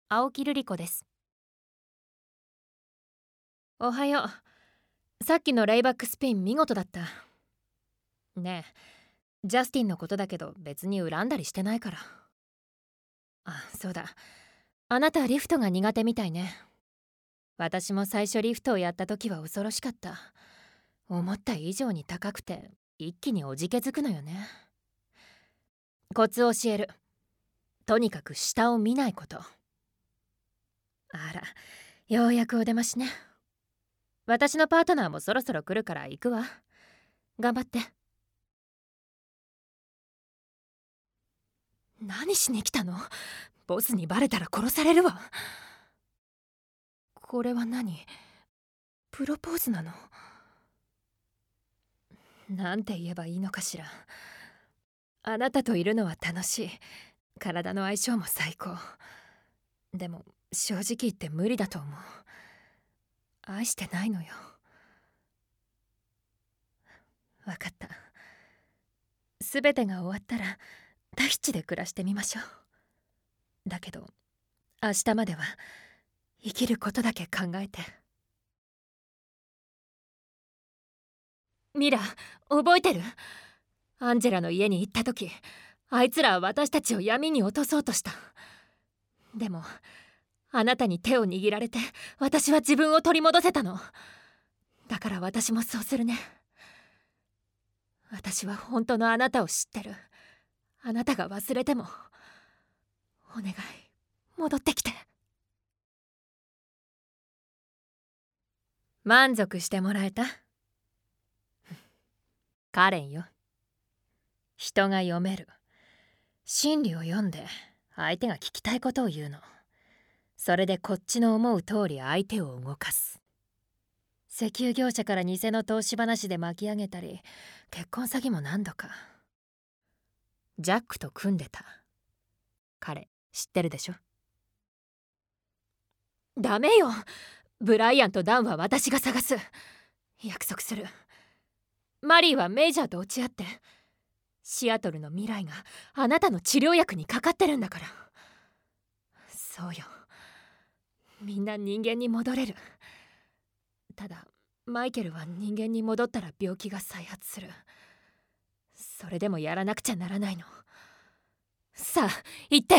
青木瑠璃子です。おはよう。さっきのレイバックスピン見事だった。ねえ、ジャスティンのことだけど別に恨んだりしてないから。あ、そうだ。あなたリフトが苦手みたいね。私も最初リフトをやった時は恐ろしかった。思った以上に高くて一気におじけづくのよね。コツを教える。とにかく下を見ないこと。あら、ようやくお出ましね。私のパートナーもそろそろ来るから行くわ。頑張って。何しに来たの？ボスにバレたら殺されるわ。これは何？プロポーズなの？なんて言えばいいのかしら。あなたといるのは楽しい。体の相性も最高。でも正直言って無理だと思う。愛してないのよ。わかった。すべてが終わったらタヒチで暮らしてみましょう。だけど明日までは生きることだけ考えて。ミラ、覚えてる？アンジェラの家に行った時、あいつらは私たちを闇に落とそうとした。でもあなたに手を握られて私は自分を取り戻せたの。だから私もそうするね。私は本当のあなたを知ってる。あなたが忘れてもお願い、戻ってきて。満足してもらえた？カレンよ。人が読める。心理を読んで相手が聞きたいことを言うの。それでこっちの思う通り相手を動かす。石油業者から偽の投資話で巻き上げたり、結婚詐欺も何度か。ジャックと組んでた。彼知ってるでしょ？ダメよ。ブライアンとダンは私が探す。約束する。マリーはメイジャーと落ち合って、シアトルの未来があなたの治療薬にかかってるんだから。そうよ。みんな人間に戻れる。ただマイケルは人間に戻ったら病気が再発する。それでもやらなくちゃならないの。さあ行って。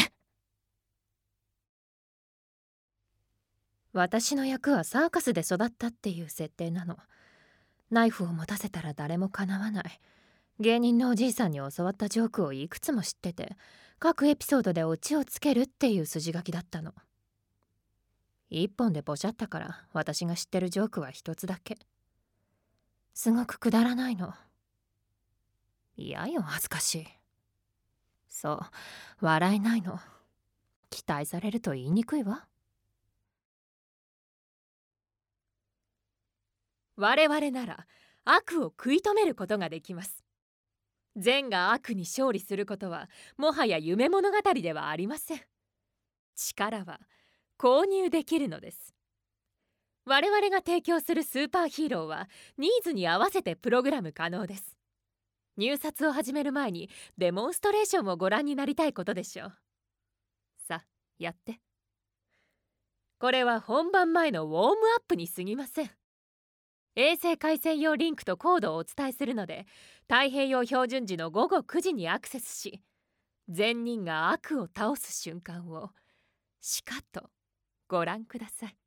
私の役はサーカスで育ったっていう設定なの。ナイフを持たせたら誰もかなわない。芸人のおじいさんに教わったジョークをいくつも知ってて、各エピソードでオチをつけるっていう筋書きだったの。一本でポシャったから私が知ってるジョークは一つだけ。すごくくだらないの。嫌よ、恥ずかしい。そう、笑えないの。期待されると言いにくいわ。我々なら悪を食い止めることができます。善が悪に勝利することはもはや夢物語ではありません。力は購入できるのです。我々が提供するスーパーヒーローはニーズに合わせてプログラム可能です。入札を始める前にデモンストレーションをご覧になりたいことでしょう。さあやって。これは本番前のウォームアップに過ぎません。衛星回線用リンクとコードをお伝えするので、太平洋標準時の午後9時にアクセスし、善人が悪を倒す瞬間をしかとご覧ください。